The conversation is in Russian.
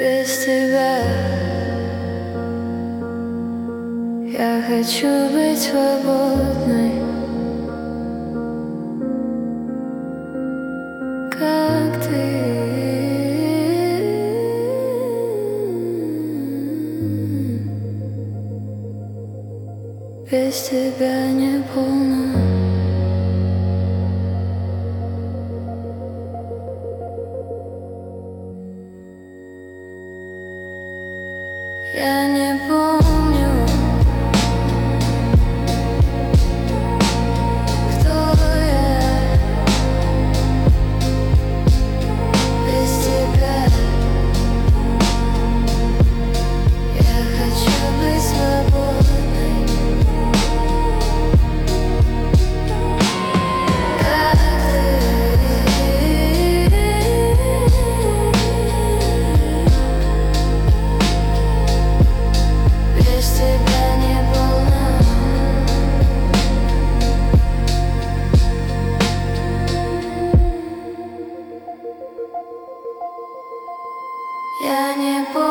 без тебя. Я хочу быть свободной, как ты. Без тебя не полно. Я не помню, кто я без тебя. Я хочу быть свободной, как без тебя не полно. Я не помню.